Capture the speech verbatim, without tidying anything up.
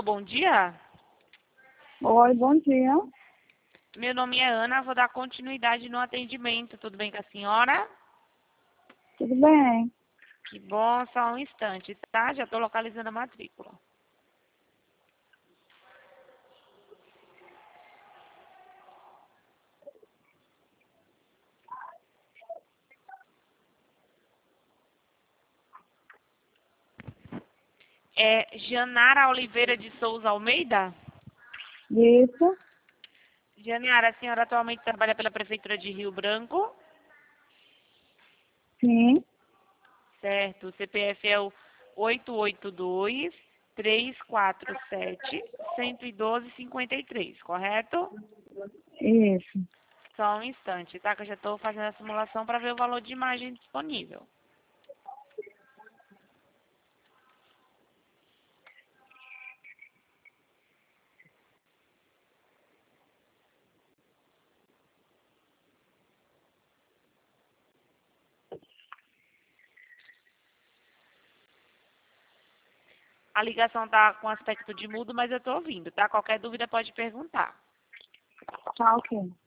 Alô, bom dia. Oi, bom dia. Meu nome é Ana, vou dar continuidade no atendimento. Tudo bem com a senhora? Tudo bem? Que bom, só um instante, tá? Já estou localizando a matrícula. É Janara Oliveira de Souza Almeida? Isso? Janara, a senhora atualmente trabalha pela Prefeitura de Rio Branco? Sim. Certo. O C P F é o oito oito dois, três quatro sete, um um dois, cinco três, correto? Isso. Só um instante, tá? Que eu já estou fazendo a simulação para ver o valor de imagem disponível. A ligação tá com aspecto de mudo, mas eu estou ouvindo, tá? Qualquer dúvida pode perguntar. Tá ok.